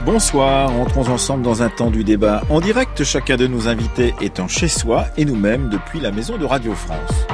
Bonsoir, entrons ensemble dans un temps du débat en direct, chacun de nos invités étant chez soi et nous-mêmes depuis la maison de Radio France.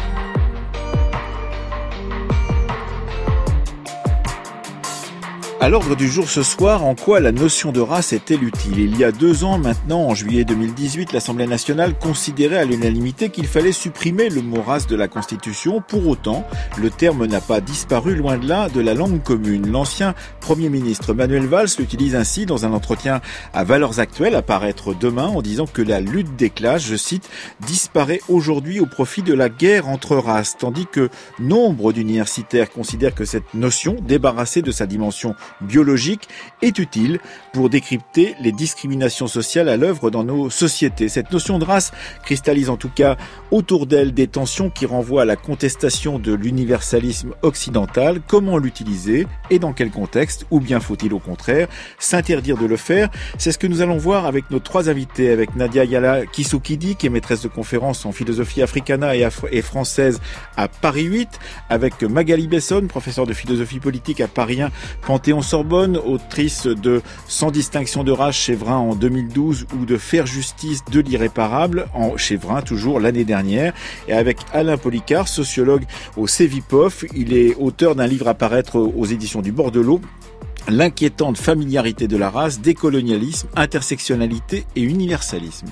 À l'ordre du jour ce soir, en quoi la notion de race est-elle utile ? Il y a 2 ans maintenant, en juillet 2018, l'Assemblée nationale considérait à l'unanimité qu'il fallait supprimer le mot race de la Constitution. Pour autant, le terme n'a pas disparu, loin de là, de la langue commune. L'ancien Premier ministre Manuel Valls l'utilise ainsi dans un entretien à Valeurs Actuelles à paraître demain en disant que la lutte des classes, je cite, disparaît aujourd'hui au profit de la guerre entre races, tandis que nombre d'universitaires considèrent que cette notion, débarrassée de sa dimension biologique, est utile pour décrypter les discriminations sociales à l'œuvre dans nos sociétés. Cette notion de race cristallise en tout cas autour d'elle des tensions qui renvoient à la contestation de l'universalisme occidental. Comment l'utiliser et dans quel contexte? Ou bien faut-il au contraire s'interdire de le faire? C'est ce que nous allons voir avec nos 3 invités, avec Nadia Yala Kissoukidi, qui est maîtresse de conférences en philosophie africana et française à Paris 8, avec Magali Besson, professeure de philosophie politique à Paris 1, Panthéon-Sorbonne, autrice de Sans distinction de race chez Vrin en 2012 ou de Faire justice de l'irréparable chez Vrin toujours l'année dernière, et avec Alain Policard, sociologue au CEVIPOF. Il est auteur d'un livre à paraître aux éditions du Bordelot, L'inquiétante familiarité de la race, décolonialisme, intersectionnalité et universalisme.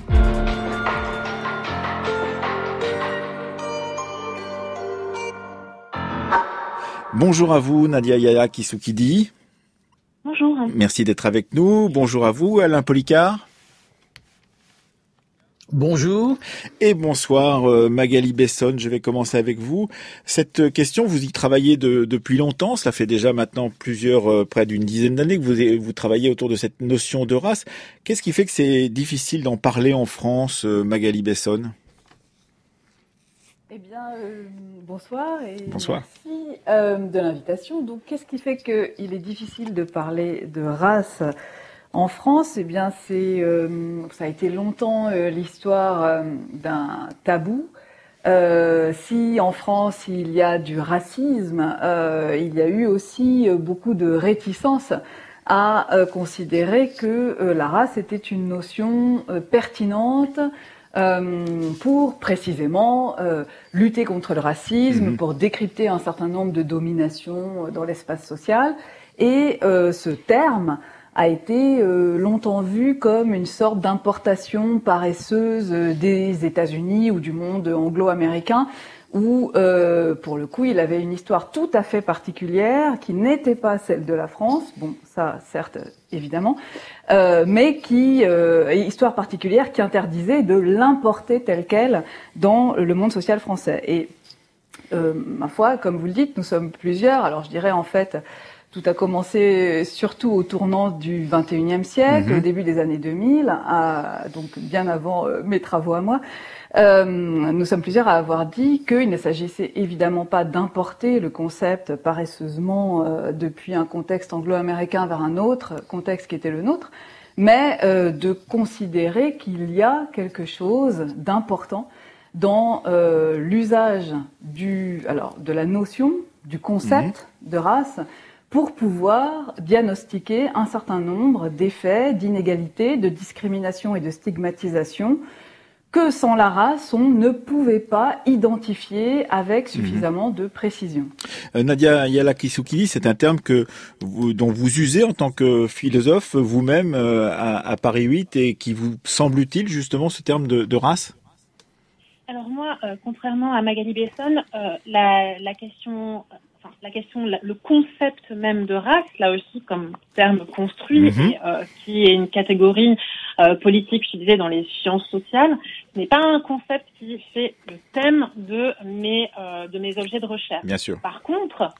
Bonjour à vous, Nadia Yala Kissoukidi. Bonjour. Merci d'être avec nous. Bonjour à vous, Alain Policard. Bonjour. Et bonsoir, Magali Besson. Je vais commencer avec vous. Cette question, vous y travaillez depuis longtemps. Cela fait déjà maintenant près d'une dizaine d'années que vous travaillez autour de cette notion de race. Qu'est-ce qui fait que c'est difficile d'en parler en France, Magali Besson ? Eh bien, bonsoir et bonsoir. Merci de l'invitation. Donc, qu'est-ce qui fait qu'il est difficile de parler de race en France? Eh bien, ça a été longtemps l'histoire d'un tabou. Si en France il y a du racisme, il y a eu aussi beaucoup de réticence à considérer que la race était une notion pertinente pour précisément lutter contre le racisme, pour décrypter un certain nombre de dominations dans l'espace social. Et ce terme a été longtemps vu comme une sorte d'importation paresseuse des États-Unis ou du monde anglo-américain, où, pour le coup, il avait une histoire tout à fait particulière, qui n'était pas celle de la France, bon, ça, certes, évidemment, mais histoire particulière qui interdisait de l'importer telle quelle dans le monde social français. Et, ma foi, comme vous le dites, nous sommes plusieurs, alors je dirais en fait, tout a commencé surtout au tournant du XXIe siècle, au début des années 2000, donc bien avant mes travaux à moi. Nous sommes plusieurs à avoir dit qu'il ne s'agissait évidemment pas d'importer le concept paresseusement depuis un contexte anglo-américain vers un autre contexte qui était le nôtre, mais de considérer qu'il y a quelque chose d'important dans l'usage de la notion, du concept de race, pour pouvoir diagnostiquer un certain nombre d'effets, d'inégalités, de discrimination et de stigmatisation que sans la race, on ne pouvait pas identifier avec suffisamment de précision. Nadia Yala Kissoukidi, c'est un terme dont vous usez en tant que philosophe vous-même à Paris 8 et qui vous semble utile justement ce terme de race ? Alors moi, contrairement à Magali Besson, la question, le concept même de race, là aussi comme terme construit, et, qui est une catégorie politique utilisée dans les sciences sociales, ce n'est pas un concept qui fait le thème de mes objets de recherche. Bien sûr. Par contre,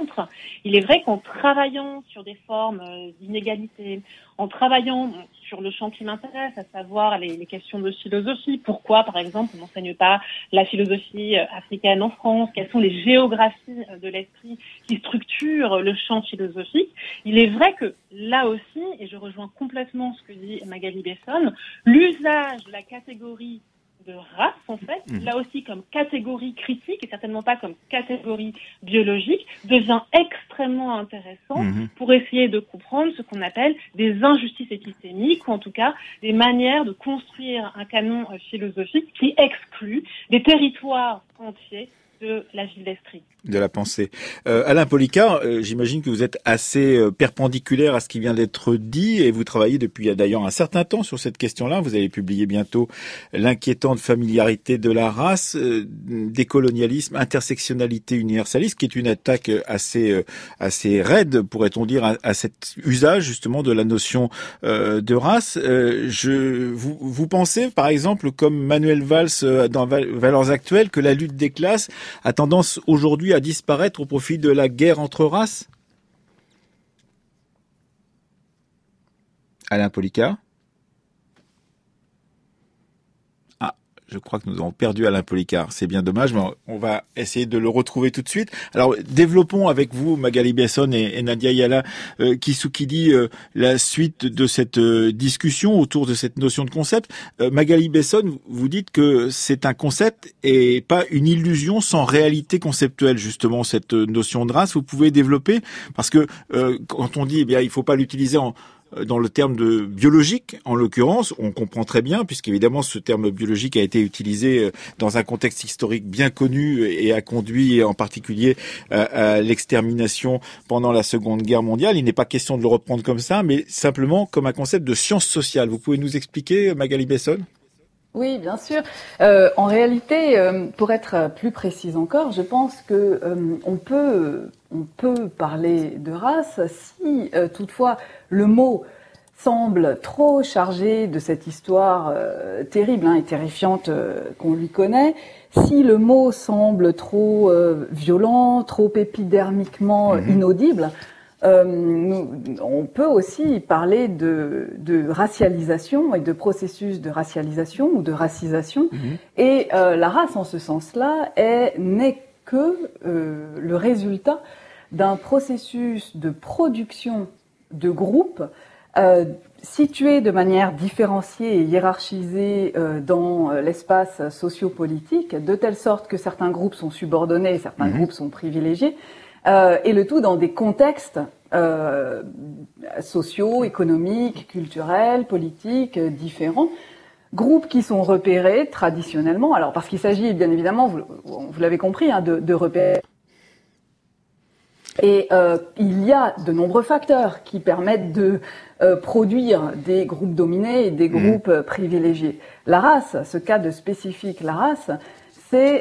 il est vrai qu'en travaillant sur des formes d'inégalité, en travaillant sur le champ qui m'intéresse, à savoir les questions de philosophie. Pourquoi, par exemple, on n'enseigne pas la philosophie africaine en France? Quelles sont les géographies de l'esprit qui structurent le champ philosophique? Il est vrai que là aussi, et je rejoins complètement ce que dit Magali Besson, l'usage de la catégorie de race, en fait, là aussi comme catégorie critique et certainement pas comme catégorie biologique, devient extrêmement intéressant pour essayer de comprendre ce qu'on appelle des injustices épistémiques, ou en tout cas des manières de construire un canon philosophique qui exclut des territoires entiers de la ville d'Estrie. De la pensée. Alain Policar, j'imagine que vous êtes assez perpendiculaire à ce qui vient d'être dit et vous travaillez depuis d'ailleurs un certain temps sur cette question-là. Vous allez publier bientôt L'inquiétante familiarité de la race, décolonialisme, intersectionnalité universaliste, qui est une attaque assez raide, pourrait-on dire, à cet usage justement de la notion de race. Vous pensez, par exemple, comme Manuel Valls dans Valeurs actuelles, que la lutte des classes a tendance aujourd'hui à disparaître au profit de la guerre entre races? Alain Policar? Je crois que nous avons perdu Alain Policar. C'est bien dommage, mais on va essayer de le retrouver tout de suite. Alors, développons avec vous, Magali Besson et Nadia Yala Kissoukidi, la suite de cette discussion autour de cette notion de concept. Magali Besson, vous dites que c'est un concept et pas une illusion sans réalité conceptuelle, justement, cette notion de race. Vous pouvez développer, parce que quand on dit, eh bien, il faut pas l'utiliser dans le terme de biologique, en l'occurrence, on comprend très bien, puisqu'évidemment ce terme biologique a été utilisé dans un contexte historique bien connu et a conduit en particulier à l'extermination pendant la Seconde Guerre mondiale. Il n'est pas question de le reprendre comme ça, mais simplement comme un concept de science sociale. Vous pouvez nous expliquer, Magali Besson ? Oui, bien sûr. En réalité, pour être plus précise encore, je pense que on peut parler de race si toutefois le mot semble trop chargé de cette histoire terrible et terrifiante qu'on lui connaît, si le mot semble trop violent, trop épidermiquement inaudible. On peut aussi parler de racialisation et de processus de racialisation ou de racisation. Et la race, en ce sens-là, n'est que le résultat d'un processus de production de groupes situés de manière différenciée et hiérarchisée dans l'espace sociopolitique, de telle sorte que certains groupes sont subordonnés et certains groupes sont privilégiés. Et le tout dans des contextes sociaux, économiques, culturels, politiques différents, groupes qui sont repérés traditionnellement, alors parce qu'il s'agit bien évidemment, vous l'avez compris, de repérer. Et il y a de nombreux facteurs qui permettent de produire des groupes dominés et des groupes privilégiés. La race, ce cas de spécifique, la race, c'est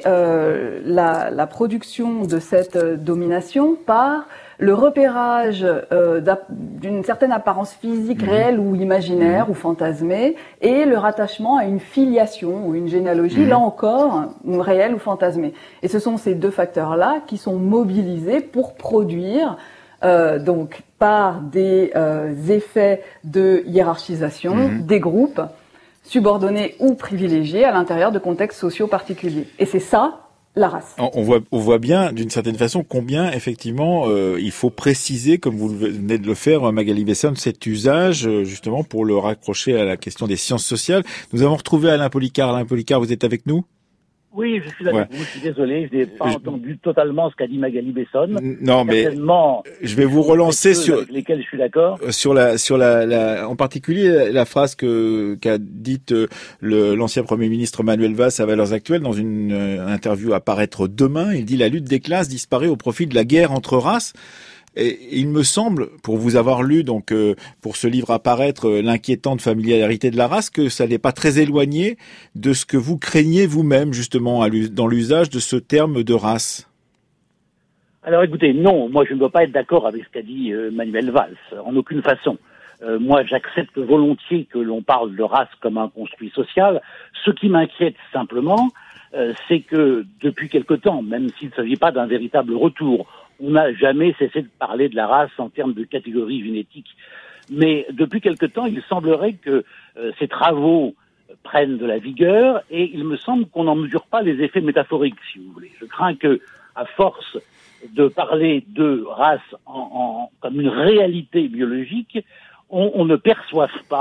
la production de cette domination par le repérage d'une certaine apparence physique réelle ou imaginaire ou fantasmée et le rattachement à une filiation ou une généalogie, là encore, réelle ou fantasmée. Et ce sont ces deux facteurs-là qui sont mobilisés pour produire, donc par des effets de hiérarchisation des groupes, subordonnés ou privilégiés à l'intérieur de contextes sociaux particuliers. Et c'est ça, la race. On voit bien, d'une certaine façon, combien, effectivement, il faut préciser, comme vous venez de le faire, Magali Besson, cet usage, justement, pour le raccrocher à la question des sciences sociales. Nous avons retrouvé Alain Policar. Alain Policar, vous êtes avec nous ? Oui, je suis là avec vous, je suis désolé, je n'ai pas entendu totalement ce qu'a dit Magali Besson. Non, mais je vais vous relancer sur avec lesquels je suis d'accord. Sur la en particulier la phrase qu'a dite l'ancien Premier ministre Manuel Valls à Valeurs actuelles dans une interview à paraître demain. Il dit: la lutte des classes disparaît au profit de la guerre entre races. Et il me semble, pour vous avoir lu, donc pour ce livre à paraître, L'inquiétante familiarité de la race, que ça n'est pas très éloigné de ce que vous craignez vous-même, justement, dans l'usage de ce terme de race. Alors écoutez, non, moi je ne dois pas être d'accord avec ce qu'a dit Manuel Valls, en aucune façon. Moi j'accepte volontiers que l'on parle de race comme un construit social. Ce qui m'inquiète simplement, c'est que depuis quelque temps, même s'il ne s'agit pas d'un véritable retour, on n'a jamais cessé de parler de la race en termes de catégorie génétique. Mais depuis quelque temps, il semblerait que ces travaux prennent de la vigueur et il me semble qu'on n'en mesure pas les effets métaphoriques, si vous voulez. Je crains que, à force de parler de race comme une réalité biologique, on ne perçoive pas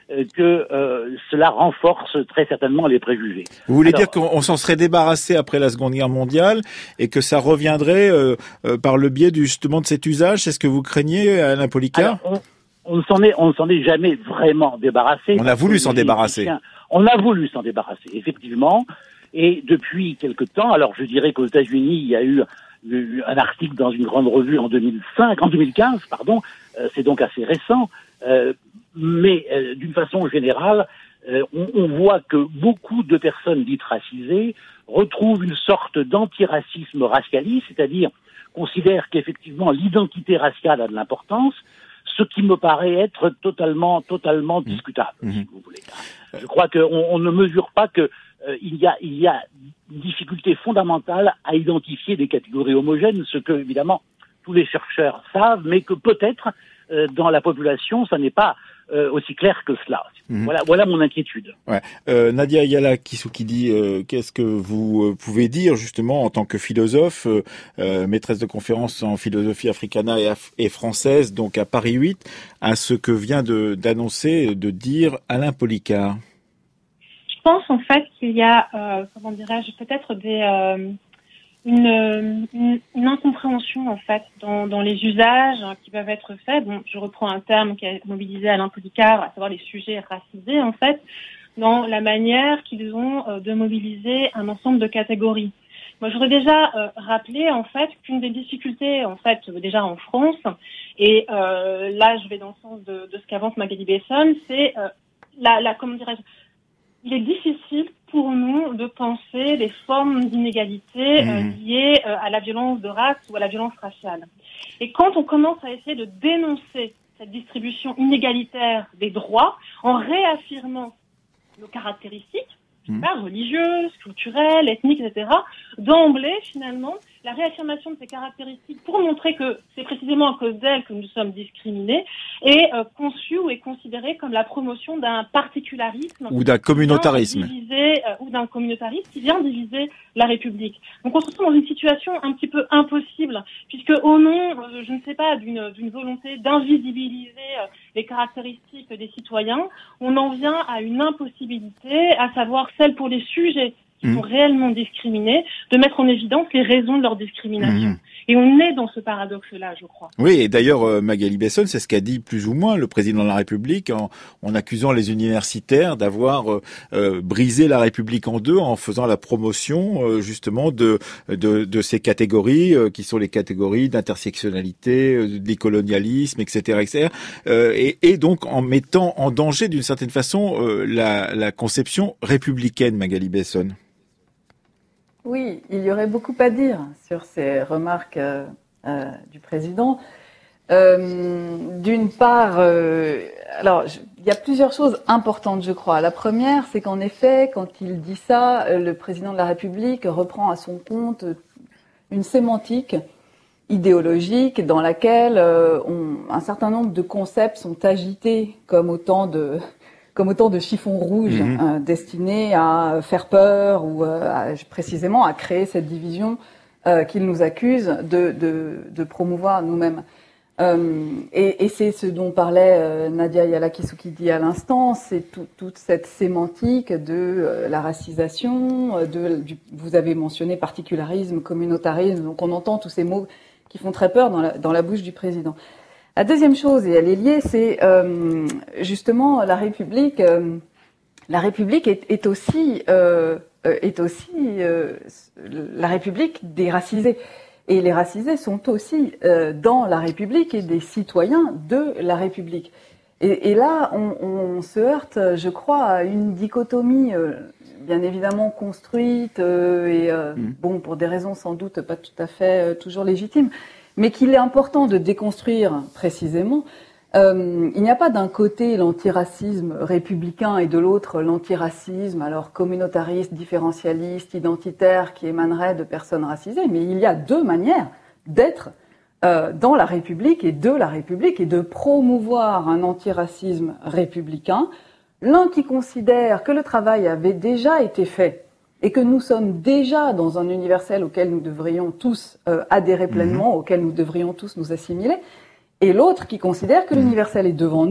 que cela renforce très certainement les préjugés. Vous voulez dire qu'on s'en serait débarrassé après la Seconde Guerre mondiale et que ça reviendrait par le biais justement de cet usage? C'est ce que vous craignez, Alain Policar? On ne s'en est jamais vraiment débarrassé. On a voulu s'en débarrasser. On a voulu s'en débarrasser, effectivement. Et depuis quelque temps, alors je dirais qu'aux États-Unis, il y a eu un article dans une grande revue en 2015, c'est donc assez récent. Mais d'une façon générale, on voit que beaucoup de personnes dites racisées retrouvent une sorte d'antiracisme racialiste, c'est-à-dire considèrent qu'effectivement l'identité raciale a de l'importance, ce qui me paraît être totalement discutable, si vous voulez. Je crois qu'on ne mesure pas que il y a une difficulté fondamentale à identifier des catégories homogènes, ce que évidemment tous les chercheurs savent, mais que peut-être dans la population, ça n'est pas aussi clair que cela. Voilà mon inquiétude. Ouais. Nadia Ayala Kissoukidi, qu'est-ce que vous pouvez dire justement en tant que philosophe, maîtresse de conférences en philosophie africana et française, donc à Paris 8, à ce que vient d'annoncer, de dire Alain Policar? Je pense en fait qu'il y a, peut-être une incompréhension en fait dans les usages qui peuvent être faits. Bon, je reprends un terme qui a mobilisé Alain Policar, à savoir les sujets racisés en fait, dans la manière qu'ils ont de mobiliser un ensemble de catégories. Moi, j'aurais déjà rappelé en fait qu'une des difficultés en fait déjà en France, et là je vais dans le sens de ce qu'avance Magali Besson, c'est il est difficile pour nous de penser les formes d'inégalité liées à la violence de race ou à la violence raciale. Et quand on commence à essayer de dénoncer cette distribution inégalitaire des droits en réaffirmant nos caractéristiques, religieuses, culturelles, ethniques, etc., d'emblée, finalement, la réaffirmation de ces caractéristiques pour montrer que c'est précisément à cause d'elles que nous sommes discriminés est conçue ou est considérée comme la promotion d'un particularisme ou d'un communautarisme ou d'un communautarisme qui vient diviser la République. Donc on se retrouve dans une situation un petit peu impossible puisque au nom, je ne sais pas, d'une volonté d'invisibiliser les caractéristiques des citoyens, on en vient à une impossibilité, à savoir celle pour les sujets qui sont réellement discriminés, de mettre en évidence les raisons de leur discrimination. Et on est dans ce paradoxe-là, je crois. Oui, et d'ailleurs, Magali Besson, c'est ce qu'a dit plus ou moins le président de la République en accusant les universitaires d'avoir brisé la République en deux en faisant la promotion justement de ces catégories qui sont les catégories d'intersectionnalité, de décolonialisme, etc., etc. Et donc en mettant en danger d'une certaine façon la conception républicaine, Magali Besson. Oui, il y aurait beaucoup à dire sur ces remarques du président. D'une part, il y a plusieurs choses importantes, je crois. La première, c'est qu'en effet, quand il dit ça, le président de la République reprend à son compte une sémantique idéologique dans laquelle un certain nombre de concepts sont agités comme autant de chiffons rouges destinés à faire peur ou précisément à créer cette division qu'il nous accuse de promouvoir nous-mêmes. Et c'est ce dont parlait Nadia Ayala Kissoukidi à l'instant, c'est toute cette sémantique de la racisation, vous avez mentionné particularisme, communautarisme, donc on entend tous ces mots qui font très peur dans la bouche du président. La deuxième chose, et elle est liée, c'est justement la République. La République est aussi la République des racisés. Et les racisés sont aussi dans la République et des citoyens de la République. Et là, on se heurte, je crois, à une dichotomie bien évidemment construite bon, pour des raisons sans doute pas tout à fait toujours légitimes, mais qu'il est important de déconstruire précisément. Il n'y a pas d'un côté l'antiracisme républicain et de l'autre l'antiracisme, alors communautariste, différentialiste, identitaire, qui émanerait de personnes racisées, mais il y a deux manières d'être dans la République et de la République et de promouvoir un antiracisme républicain, l'un qui considère que le travail avait déjà été fait et que nous sommes déjà dans un universel auquel nous devrions tous adhérer pleinement, auquel nous devrions tous nous assimiler, et l'autre qui considère que l'universel est devant nous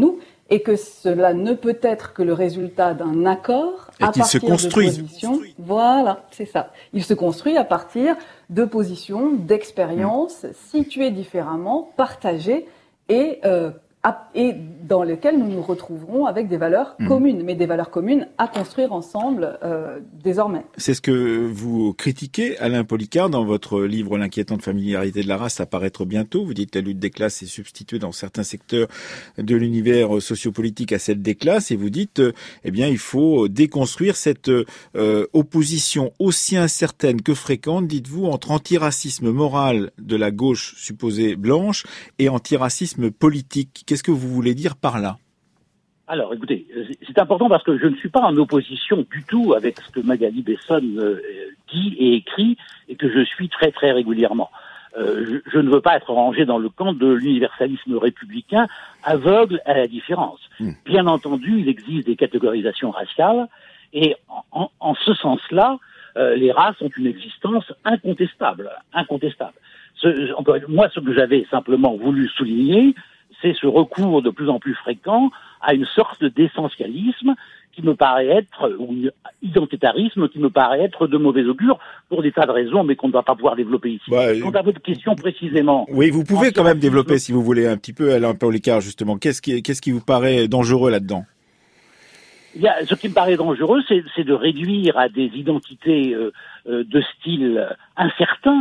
et que cela ne peut être que le résultat d'un accord à partir de positions. Voilà, c'est ça. Il se construit à partir de positions, d'expériences situées différemment, partagées et dans lesquelles nous nous retrouverons avec des valeurs communes, mais des valeurs communes à construire ensemble désormais. C'est ce que vous critiquez, Alain Policar, dans votre livre « L'inquiétante familiarité de la race » à paraître bientôt. Vous dites que la lutte des classes est substituée dans certains secteurs de l'univers sociopolitique à celle des classes, et vous dites il faut déconstruire cette opposition aussi incertaine que fréquente, dites-vous, entre antiracisme moral de la gauche supposée blanche et antiracisme politique. Qu'est-ce que vous voulez dire par là ? Alors, écoutez, c'est important parce que je ne suis pas en opposition du tout avec ce que Magali Besson dit et écrit, et que je suis très très régulièrement. Je ne veux pas être rangé dans le camp de l'universalisme républicain aveugle à la différence. Bien entendu, il existe des catégorisations raciales, et en ce sens-là, les races ont une existence incontestable. Moi, ce que j'avais simplement voulu souligner, c'est ce recours de plus en plus fréquent à une sorte d'essentialisme qui me paraît être, ou identitarisme qui me paraît être de mauvais augure pour des tas de raisons, mais qu'on ne va pas pouvoir développer ici. Quant à votre question précisément... Oui, vous pouvez quand même développer, si vous voulez, un petit peu, Alain Policar, justement. Qu'est-ce qui vous paraît dangereux là-dedans ? Ce qui me paraît dangereux, c'est de réduire à des identités de style incertain.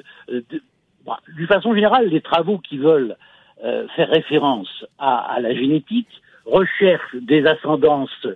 D'une façon générale, les travaux qui veulent faire référence à la génétique recherchent des ascendances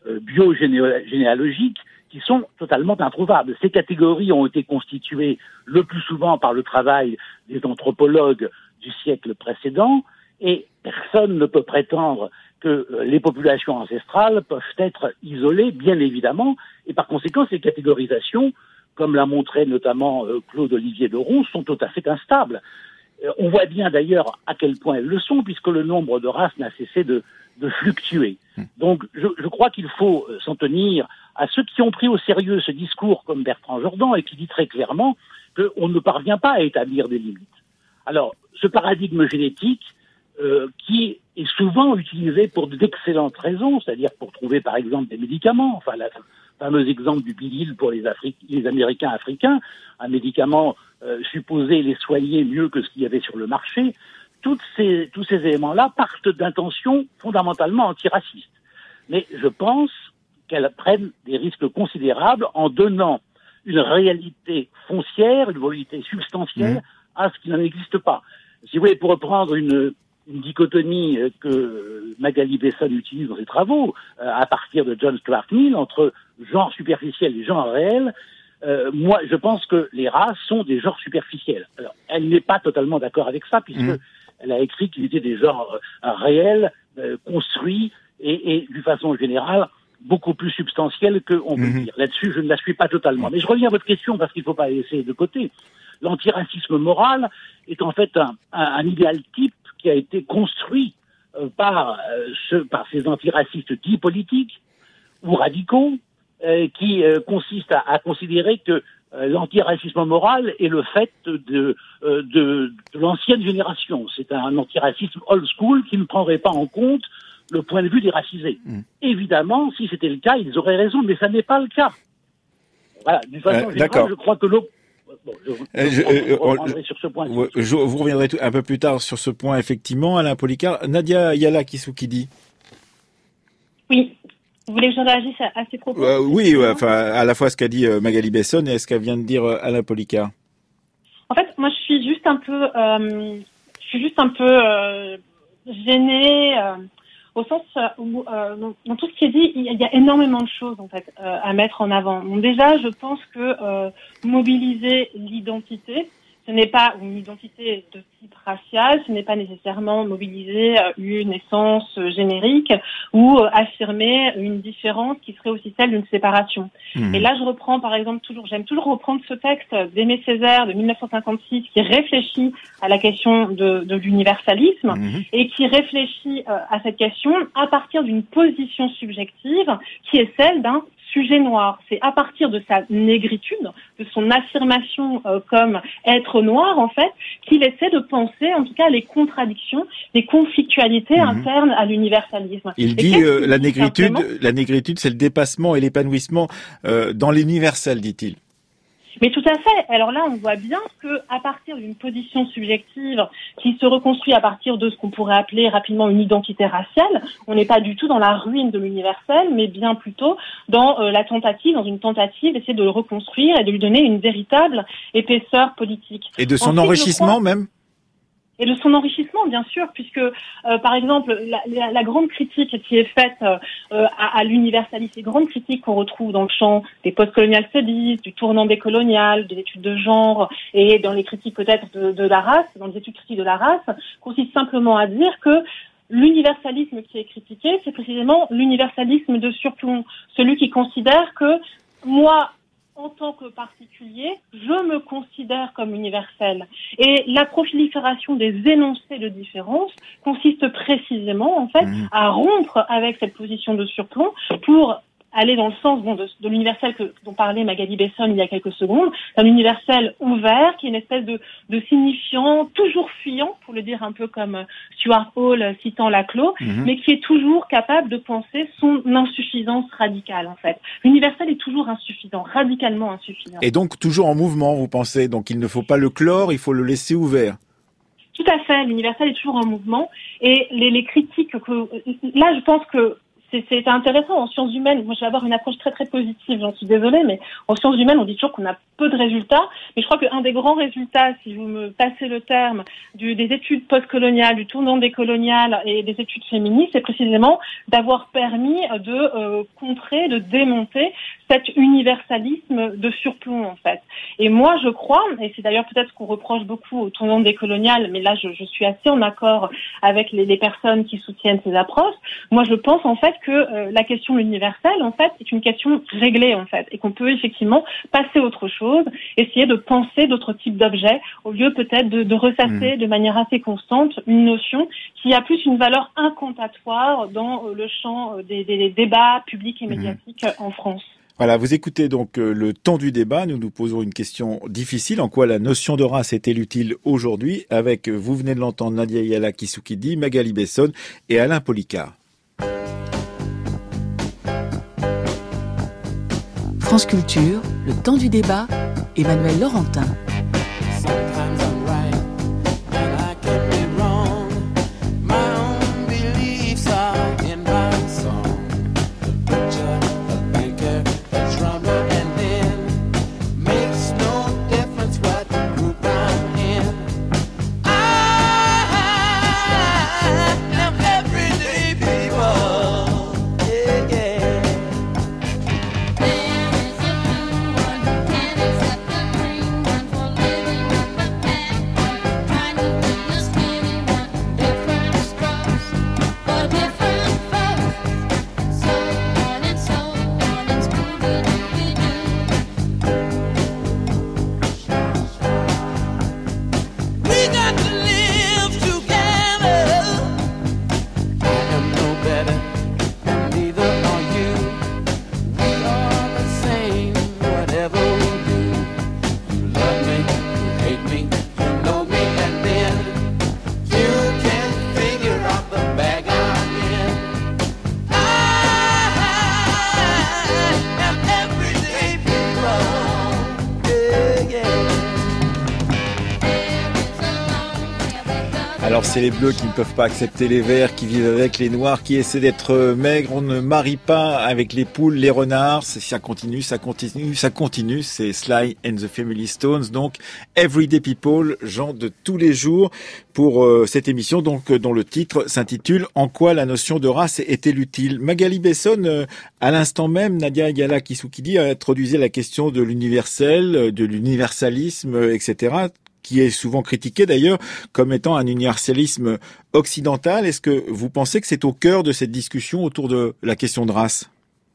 biogénéalogiques qui sont totalement introuvables. Ces catégories ont été constituées le plus souvent par le travail des anthropologues du siècle précédent, et personne ne peut prétendre que les populations ancestrales peuvent être isolées, bien évidemment, et par conséquent, ces catégorisations, comme l'a montré notamment Claude-Olivier Leroux, sont tout à fait instables. On voit bien d'ailleurs à quel point elles le sont, puisque le nombre de races n'a cessé de fluctuer. Donc je crois qu'il faut s'en tenir à ceux qui ont pris au sérieux ce discours comme Bertrand Jordan, et qui dit très clairement qu'on ne parvient pas à établir des limites. Alors, ce paradigme génétique, qui est souvent utilisé pour d'excellentes raisons, c'est-à-dire pour trouver par exemple des médicaments, enfin le fameux exemple du pilule pour les Américains africains, un médicament supposé les soigner mieux que ce qu'il y avait sur le marché. Tous ces éléments-là partent d'intentions fondamentalement antiracistes. Mais je pense qu'elles prennent des risques considérables en donnant une réalité foncière, une réalité substantielle à ce qui n'en existe pas. Si vous voulez, pour reprendre une dichotomie que Magali Besson utilise dans ses travaux, à partir de John Stuart Mill, entre genre superficiel et genre réel, moi, je pense que les races sont des genres superficiels. Alors, elle n'est pas totalement d'accord avec ça, puisque elle a écrit qu'ils étaient des genres réels, construits, et d'une façon générale, beaucoup plus substantiels qu'on peut dire. Là-dessus, je ne la suis pas totalement. Mais je reviens à votre question, parce qu'il ne faut pas laisser de côté. L'antiracisme moral est en fait un idéal type qui a été construit par ces antiracistes dits politiques ou radicaux, qui consiste à considérer que l'antiracisme moral est le fait de l'ancienne génération. C'est un antiracisme old school qui ne prendrait pas en compte le point de vue des racisés. Évidemment, si c'était le cas, ils auraient raison, mais ça n'est pas le cas. Voilà, d'une façon générale, je crois que sur ce point. Vous reviendrez un peu plus tard sur ce point, effectivement, Alain Policar. Nadia Yala Kissoukidi. Oui. Vous voulez que je réagisse à ces propos? Oui, à la fois ce qu'a dit Magali Besson et ce qu'a vient de dire Alain Policar. En fait, moi, je suis juste un peu gênée au sens où dans tout ce qui est dit, il y a énormément de choses en fait à mettre en avant. Bon, déjà, je pense que mobiliser l'identité, ce n'est pas une identité de type racial, ce n'est pas nécessairement mobiliser une essence générique ou affirmer une différence qui serait aussi celle d'une séparation. Et là, je reprends par exemple j'aime toujours reprendre ce texte d'Aimé Césaire de 1956 qui réfléchit à la question de l'universalisme et qui réfléchit à cette question à partir d'une position subjective qui est celle d'un sujet noir. C'est à partir de sa négritude, de son affirmation comme être noir, en fait, qu'il essaie de penser, en tout cas, les contradictions, les conflictualités internes à l'universalisme. Il dit la négritude, c'est le dépassement et l'épanouissement dans l'universel, dit-il. Mais tout à fait. Alors là, on voit bien que à partir d'une position subjective qui se reconstruit à partir de ce qu'on pourrait appeler rapidement une identité raciale, on n'est pas du tout dans la ruine de l'universel, mais bien plutôt dans dans une tentative d'essayer de le reconstruire et de lui donner une véritable épaisseur politique. Et de son enrichissement même. Et de son enrichissement, bien sûr, puisque, par exemple, la grande critique qui est faite à l'universalisme, les grandes critiques qu'on retrouve dans le champ des post-colonial studies, du tournant décolonial, des études de genre, et dans les critiques peut-être de la race, dans les études critiques de la race, consistent simplement à dire que l'universalisme qui est critiqué, c'est précisément l'universalisme de surplomb, celui qui considère que moi, en tant que particulier, je me considère comme universel. Et la prolifération des énoncés de différence consiste précisément, en fait, à rompre avec cette position de surplomb pour aller dans le sens de l'universel dont parlait Magali Besson il y a quelques secondes, d'un universel ouvert qui est une espèce de signifiant toujours fuyant, pour le dire un peu comme Stuart Hall citant Laclos, mais qui est toujours capable de penser son insuffisance radicale, en fait. L'universel est toujours insuffisant, radicalement insuffisant. Et donc toujours en mouvement, vous pensez? Donc il ne faut pas le clore, il faut le laisser ouvert. Tout à fait, l'universel est toujours en mouvement, et les critiques là, je pense que c'est intéressant en sciences humaines. Moi, je vais avoir une approche très très positive. J'en suis désolée, mais en sciences humaines, on dit toujours qu'on a peu de résultats. Mais je crois qu'un des grands résultats, si vous me passez le terme, des études postcoloniales, du tournant décolonial et des études féministes, c'est précisément d'avoir permis de contrer, de démonter cet universalisme de surplomb, en fait. Et moi, je crois, et c'est d'ailleurs peut-être ce qu'on reproche beaucoup au tournant décolonial, mais là, je suis assez en accord avec les personnes qui soutiennent ces approches. Moi, je pense en fait que la question universelle, en fait, est une question réglée, en fait, et qu'on peut effectivement passer à autre chose, essayer de penser d'autres types d'objets, au lieu peut-être de ressasser de manière assez constante une notion qui a plus une valeur incantatoire dans le champ des débats publics et médiatiques en France. Voilà, vous écoutez donc le temps du débat. Nous nous posons une question difficile. En quoi la notion de race est-elle utile aujourd'hui? Avec, vous venez de l'entendre, Nadia Ayala Kissoukidi, Magali Besson et Alain Policard. France Culture, le temps du débat, Emmanuel Laurentin. Alors c'est les bleus qui ne peuvent pas accepter les verts, qui vivent avec les noirs, qui essaient d'être maigres. On ne marie pas avec les poules, les renards. Ça continue. C'est Sly and the Family Stones. Donc Everyday People, gens de tous les jours, pour cette émission donc dont le titre s'intitule « En quoi la notion de race est-elle utile ?» Magali Besson, à l'instant même, Nadia Ayala Kissoukidi a introduit la question de l'universel, de l'universalisme, etc., qui est souvent critiqué d'ailleurs comme étant un universalisme occidental. Est-ce que vous pensez que c'est au cœur de cette discussion autour de la question de race?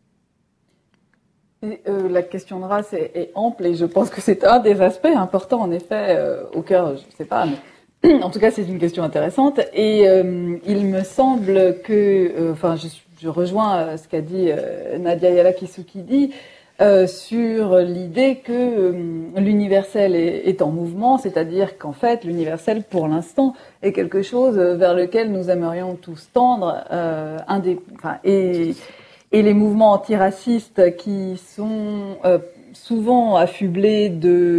La question de race est ample et je pense que c'est un des aspects importants en effet au cœur, je ne sais pas, mais en tout cas c'est une question intéressante et il me semble que, je rejoins ce qu'a dit Nadia Yala-Kisuki sur l'idée que l'universel est en mouvement, c'est-à-dire qu'en fait, l'universel, pour l'instant, est quelque chose vers lequel nous aimerions tous tendre, et les mouvements antiracistes qui sont souvent affublés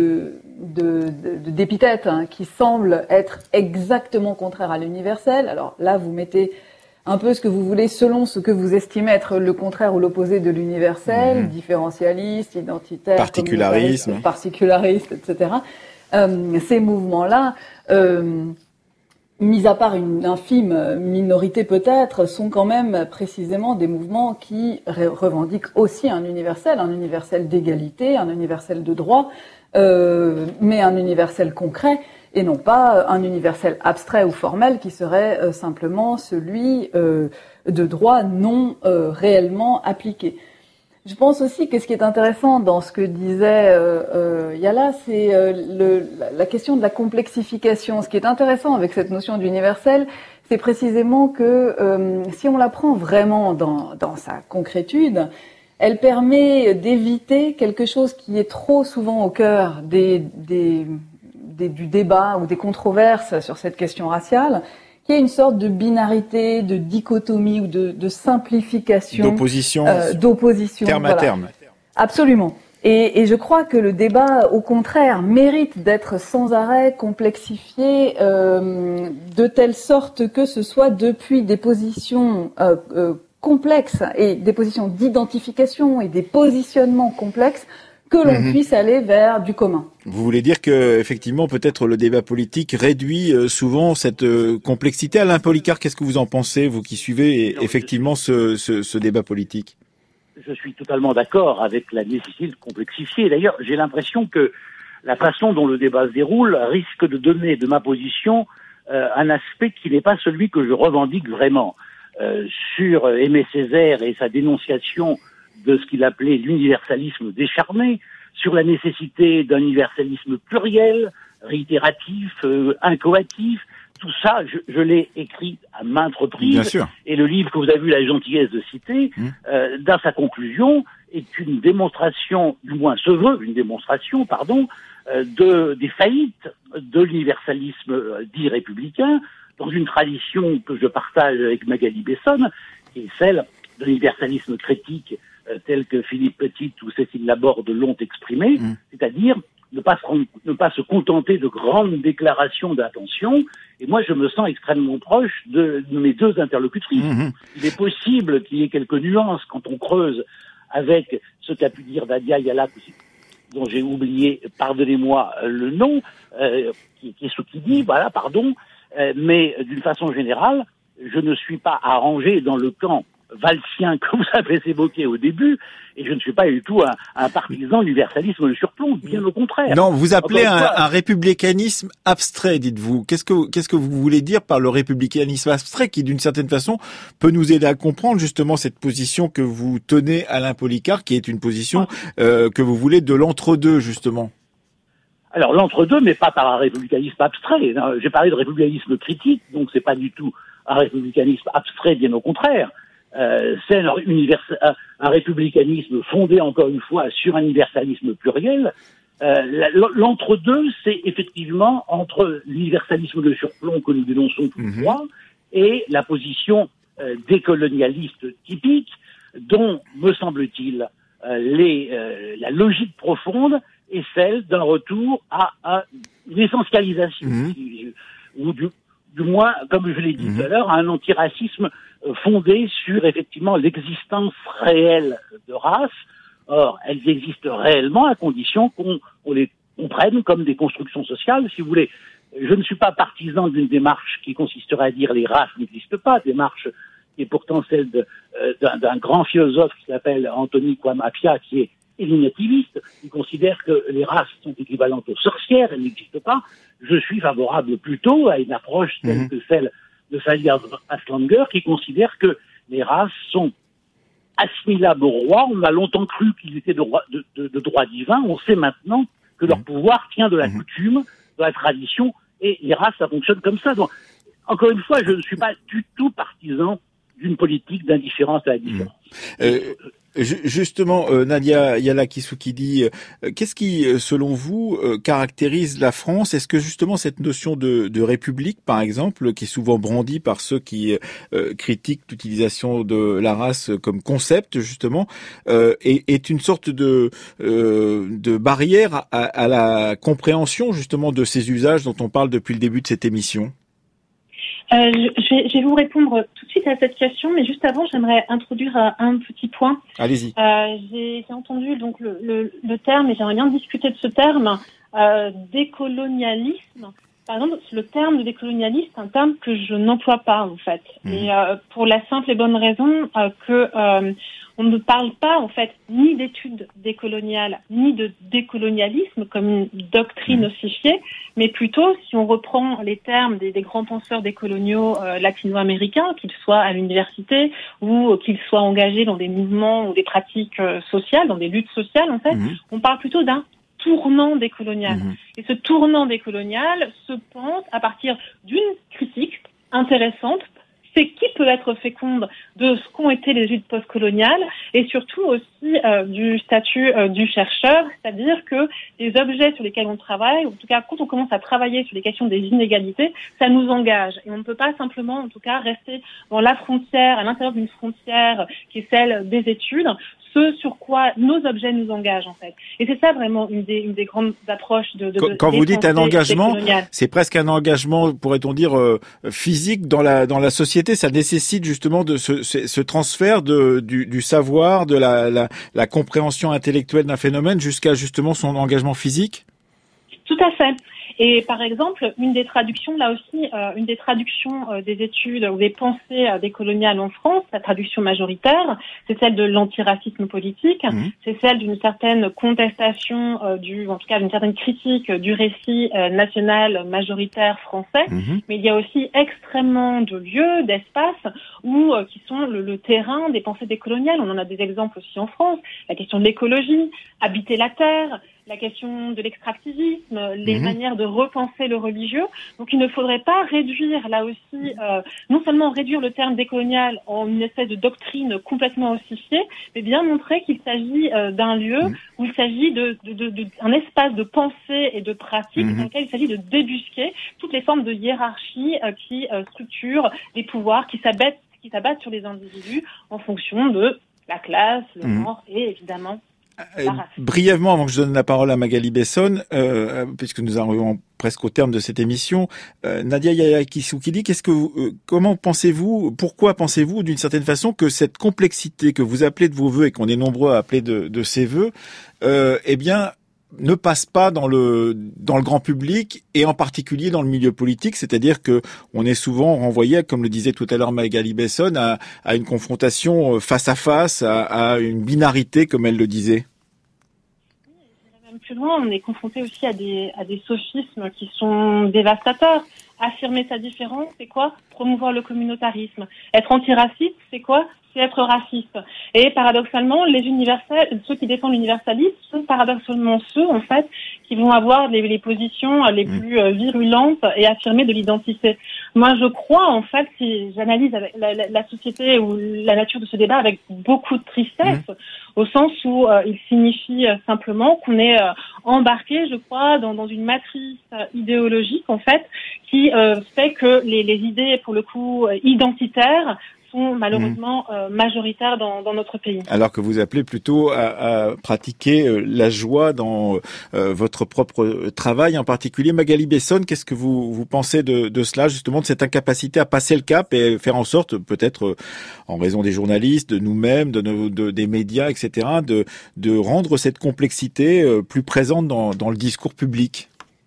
d'épithètes qui semblent être exactement contraires à l'universel. Alors là, vous mettez un peu ce que vous voulez selon ce que vous estimez être le contraire ou l'opposé de l'universel, différentialiste, identitaire, particulariste, etc. Ces mouvements-là, mis à part une infime minorité peut-être, sont quand même précisément des mouvements qui revendiquent aussi un universel d'égalité, un universel de droit, mais un universel concret, et non pas un universel abstrait ou formel qui serait simplement celui de droit non réellement appliqué. Je pense aussi que ce qui est intéressant dans ce que disait Yala, c'est la question de la complexification. Ce qui est intéressant avec cette notion d'universel, c'est précisément que si on la prend vraiment dans sa concrétude, elle permet d'éviter quelque chose qui est trop souvent au cœur du débat ou des controverses sur cette question raciale, qui est une sorte de binarité, de dichotomie ou de simplification. D'opposition. Terme à terme. Absolument. Et je crois que le débat, au contraire, mérite d'être sans arrêt complexifié de telle sorte que ce soit depuis des positions complexes et des positions d'identification et des positionnements complexes que l'on puisse aller vers du commun. Vous voulez dire que, effectivement, peut-être le débat politique réduit souvent cette complexité. Alain Policart, qu'est-ce que vous en pensez, vous qui suivez effectivement ce débat politique? Je suis totalement d'accord avec la nécessité de complexifier. D'ailleurs, j'ai l'impression que la façon dont le débat se déroule risque de donner de ma position un aspect qui n'est pas celui que je revendique vraiment. Sur Aimé Césaire et sa dénonciation de ce qu'il appelait l'universalisme décharné, sur la nécessité d'un universalisme pluriel, réitératif, incoatif. Tout ça, je l'ai écrit à maintes reprises. Bien sûr. Et le livre que vous avez eu la gentillesse de citer, dans sa conclusion, est une démonstration, du moins se veut une démonstration, des faillites de l'universalisme dit républicain, dans une tradition que je partage avec Magali Besson, qui est celle de l'universalisme critique tel que Philippe Petit ou Cécile Laborde l'ont exprimé, c'est-à-dire ne pas se contenter de grandes déclarations d'intention. Et moi, je me sens extrêmement proche de mes deux interlocutrices. Il est possible qu'il y ait quelques nuances quand on creuse avec ce qu'a pu dire Nadia Yala, dont j'ai oublié, pardonnez-moi le nom, qui est ce qu'il dit, voilà, pardon. Mais d'une façon générale, je ne suis pas arrangé dans le camp valsien que vous avez évoqué au début, et je ne suis pas du tout un partisan du universalisme de surplomb, bien au contraire. Non, vous appelez un républicanisme abstrait, dites-vous. Qu'est-ce que vous voulez dire par le républicanisme abstrait qui, d'une certaine façon, peut nous aider à comprendre justement cette position que vous tenez, Alain Policart, qui est une position que vous voulez de l'entre-deux, justement? Alors, l'entre-deux, mais pas par un républicanisme abstrait. J'ai parlé de républicanisme critique, donc c'est pas du tout un républicanisme abstrait, bien au contraire. C'est un républicanisme fondé, encore une fois, sur un universalisme pluriel. L'entre-deux, c'est effectivement entre l'universalisme de surplomb que nous dénonçons tous les trois et la position décolonialiste typique, dont, me semble-t-il, la logique profonde est celle d'un retour à une essentialisation, ou du moins, comme je l'ai dit tout à l'heure, à un antiracisme fondé sur effectivement l'existence réelle de races. Or, elles existent réellement à condition qu'on les comprenne comme des constructions sociales. Si vous voulez, je ne suis pas partisan d'une démarche qui consisterait à dire les races n'existent pas, démarche qui est pourtant celle d'un grand philosophe qui s'appelle Anthony Kwame-Appiah, qui est éliminativiste, qui considère que les races sont équivalentes aux sorcières, elles n'existent pas. Je suis favorable plutôt à une approche telle que celle de Salier Aslanger, qui considère que les races sont assimilables au roi. On a longtemps cru qu'ils étaient de droit divin. On sait maintenant que leur pouvoir tient de la coutume, de la tradition, et les races, ça fonctionne comme ça. Donc, encore une fois, je ne suis pas du tout partisan d'une politique d'indifférence à la différence. Justement, Nadia Yala-Kissoukidi, qu'est-ce qui, selon vous, caractérise la France? Est-ce que justement cette notion de république, par exemple, qui est souvent brandie par ceux qui critiquent l'utilisation de la race comme concept, justement, est une sorte de barrière à la compréhension, justement, de ces usages dont on parle depuis le début de cette émission? Je vais vous répondre tout de suite à cette question, mais juste avant, j'aimerais introduire un petit point. Allez-y. J'ai entendu donc le terme, et j'aimerais bien discuter de ce terme, décolonialisme. Par exemple, le terme de décolonialisme, c'est un terme que je n'emploie pas, en fait. Et pour la simple et bonne raison que on ne parle pas, en fait, ni d'études décoloniales, ni de décolonialisme comme une doctrine ossifiée, mais plutôt, si on reprend les termes des grands penseurs décoloniaux latino-américains, qu'ils soient à l'université ou qu'ils soient engagés dans des mouvements ou des pratiques sociales, dans des luttes sociales, en fait, on parle plutôt d'un tournant décolonial. Et ce tournant décolonial se pense à partir d'une critique intéressante, c'est qui peut être féconde de ce qu'ont été les luttes postcoloniales et surtout aussi du statut du chercheur, c'est-à-dire que les objets sur lesquels on travaille, ou en tout cas quand on commence à travailler sur les questions des inégalités, ça nous engage et on ne peut pas simplement en tout cas rester dans la frontière, à l'intérieur d'une frontière qui est celle des études, ce sur quoi nos objets nous engagent en fait. Et c'est ça vraiment une des grandes approches de quand vous dites un engagement, c'est presque un engagement, pourrait-on dire, physique dans la société. Ça nécessite justement de ce transfert du savoir, de la compréhension intellectuelle d'un phénomène jusqu'à justement son engagement physique. Tout à fait. Et par exemple, une des traductions des études ou des pensées décoloniales en France, la traduction majoritaire, c'est celle de l'antiracisme politique, c'est celle d'une certaine contestation en tout cas d'une certaine critique du récit national majoritaire français. Mais il y a aussi extrêmement de lieux, d'espaces qui sont le terrain des pensées décoloniales. On en a des exemples aussi en France. La question de l'écologie, habiter la terre, la question de l'extractivisme, les manières de repenser le religieux. Donc il ne faudrait pas réduire là aussi, non seulement réduire le terme décolonial en une espèce de doctrine complètement ossifiée, mais bien montrer qu'il s'agit d'un lieu où il s'agit d'un espace de pensée et de pratique dans lequel il s'agit de débusquer toutes les formes de hiérarchie qui structurent les pouvoirs qui s'abattent sur les individus en fonction de la classe, le genre et évidemment brièvement, avant que je donne la parole à Magali Besson, puisque nous arrivons presque au terme de cette émission, Nadia Yala-Kissoukidi, pourquoi pensez-vous d'une certaine façon que cette complexité que vous appelez de vos vœux et qu'on est nombreux à appeler de ces vœux, ne passe pas dans le grand public et en particulier dans le milieu politique, c'est-à-dire que on est souvent renvoyé, comme le disait tout à l'heure Magali Besson, à une confrontation face à face, à une binarité, comme elle le disait. Même plus loin, on est confronté aussi à des sophismes qui sont dévastateurs. Affirmer sa différence, c'est quoi? Promouvoir le communautarisme. Être antiraciste, c'est quoi? C'est être raciste. Et paradoxalement, ceux qui défendent l'universalisme sont paradoxalement ceux, en fait, qui vont avoir les positions les plus virulentes et affirmer de l'identité. Moi, je crois, en fait, si j'analyse la société ou la nature de ce débat avec beaucoup de tristesse, au sens où il signifie simplement qu'on est embarqué, je crois, dans une matrice idéologique, en fait, qui fait que les idées, pour le coup, identitaires, sont malheureusement majoritaires dans notre pays. Alors que vous appelez plutôt à pratiquer la joie dans votre propre travail, en particulier. Magali Besson, qu'est-ce que vous pensez de cela, justement, de cette incapacité à passer le cap et faire en sorte, peut-être en raison des journalistes, de nous-mêmes, des médias, etc., de rendre cette complexité plus présente dans le discours public?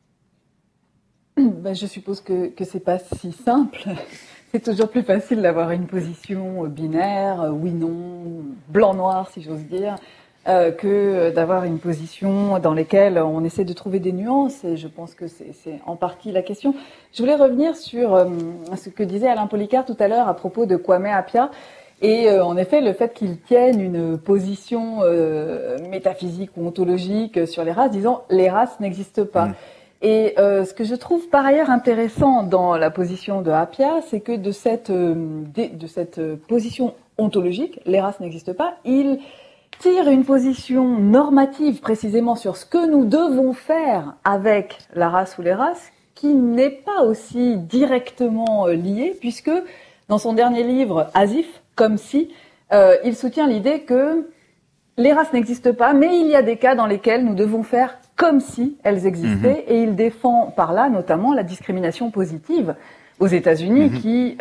Je suppose que c'est pas si simple. C'est toujours plus facile d'avoir une position binaire, oui-non, blanc-noir si j'ose dire, que d'avoir une position dans laquelle on essaie de trouver des nuances. Et je pense que c'est en partie la question. Je voulais revenir sur ce que disait Alain Policart tout à l'heure à propos de Kwame Appiah. Et en effet, le fait qu'il tienne une position métaphysique ou ontologique sur les races, disons les races n'existent pas. Et ce que je trouve par ailleurs intéressant dans la position de Appia, c'est que de cette position ontologique, les races n'existent pas, il tire une position normative précisément sur ce que nous devons faire avec la race ou les races, qui n'est pas aussi directement liée, puisque dans son dernier livre, Asif, comme si, il soutient l'idée que les races n'existent pas, mais il y a des cas dans lesquels nous devons faire comme si elles existaient, et il défend par là notamment la discrimination positive aux États-Unis qui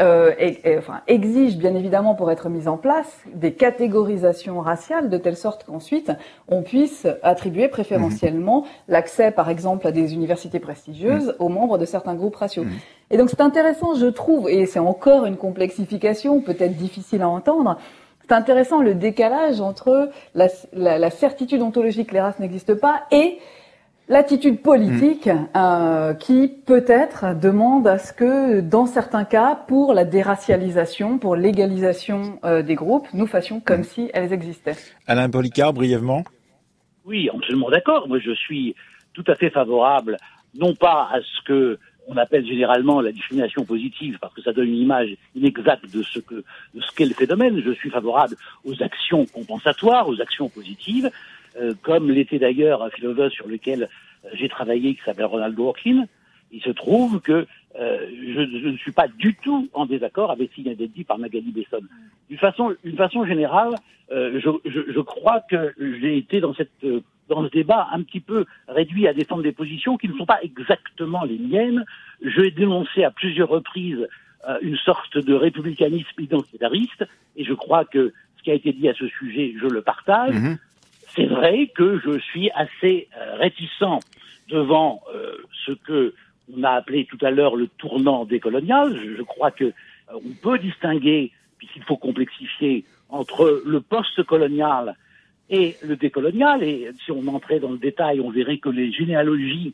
exige bien évidemment pour être mise en place des catégorisations raciales de telle sorte qu'ensuite on puisse attribuer préférentiellement l'accès par exemple à des universités prestigieuses aux membres de certains groupes raciaux. Et donc c'est intéressant, je trouve, et c'est encore une complexification peut-être difficile à entendre, c'est intéressant le décalage entre la certitude ontologique que les races n'existent pas et l'attitude politique qui peut-être demande à ce que, dans certains cas, pour la déracialisation, pour l'égalisation des groupes, nous fassions comme si elles existaient. Alain Policard, brièvement. Oui, absolument d'accord. Moi, je suis tout à fait favorable, non pas à ce que on appelle généralement la discrimination positive, parce que ça donne une image inexacte de ce qu'est le phénomène. Je suis favorable aux actions compensatoires, aux actions positives, comme l'était d'ailleurs un philosophe sur lequel j'ai travaillé qui s'appelle Ronald Dworkin. Il se trouve que je ne suis pas du tout en désaccord avec ce qui vient d'être dit par Magali Besson. D'une façon générale, je crois que j'ai été dans ce débat un petit peu réduit à défendre des positions qui ne sont pas exactement les miennes. J'ai dénoncé à plusieurs reprises une sorte de républicanisme identitariste, et je crois que ce qui a été dit à ce sujet, je le partage. C'est vrai que je suis assez réticent devant ce que on a appelé tout à l'heure le tournant décolonial. Je crois que on peut distinguer, puisqu'il faut complexifier, entre le post-colonial et le décolonial. Et si on entrait dans le détail, on verrait que les généalogies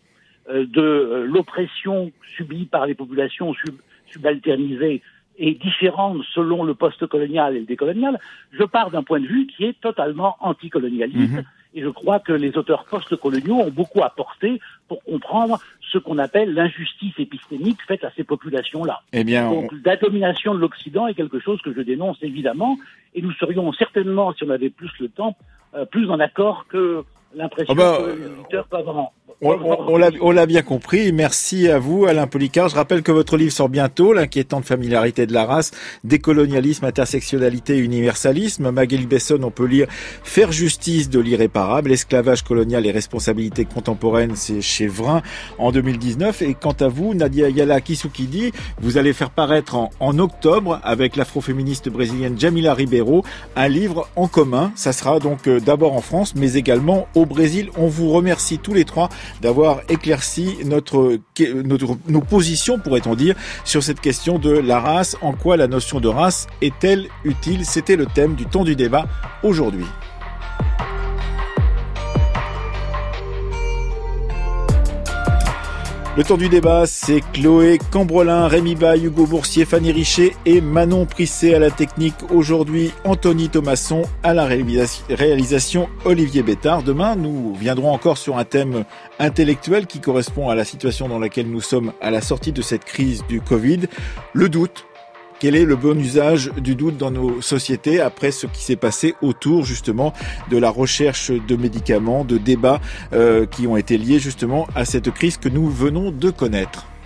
de l'oppression subie par les populations subalternisées est différente selon le post-colonial et le décolonial. Je pars d'un point de vue qui est totalement anticolonialiste, et je crois que les auteurs post-coloniaux ont beaucoup apporté pour comprendre ce qu'on appelle l'injustice épistémique faite à ces populations-là. Eh bien, donc la domination de l'Occident est quelque chose que je dénonce évidemment, et nous serions certainement, si on avait plus le temps, plus en accord que l'impression que les auditeurs peuvent en... On l'a bien compris. Merci à vous, Alain Policard. Je rappelle que votre livre sort bientôt, L'inquiétante familiarité de la race, décolonialisme, intersectionnalité et universalisme. Magali Besson, on peut lire Faire justice de l'irréparable, esclavage colonial et responsabilité contemporaine, c'est chez Vrin en 2019. Et quant à vous, Nadia Yala Kisukidi, vous allez faire paraître en octobre avec l'afroféministe brésilienne Jamila Ribeiro un livre en commun. Ça sera donc d'abord en France, mais également au Brésil. On vous remercie tous les trois d'avoir éclairci nos positions, pourrait-on dire, sur cette question de la race. En quoi la notion de race est-elle utile? C'était le thème du temps du débat aujourd'hui. Le temps du débat, c'est Chloé Cambrelin, Rémi Bay, Hugo Boursier, Fanny Richet et Manon Prissé à la technique. Aujourd'hui, Anthony Thomasson à la réalisation, Olivier Bétard. Demain, nous viendrons encore sur un thème intellectuel qui correspond à la situation dans laquelle nous sommes à la sortie de cette crise du Covid. Le doute. Quel est le bon usage du doute dans nos sociétés après ce qui s'est passé autour justement de la recherche de médicaments, de débats qui ont été liés justement à cette crise que nous venons de connaître?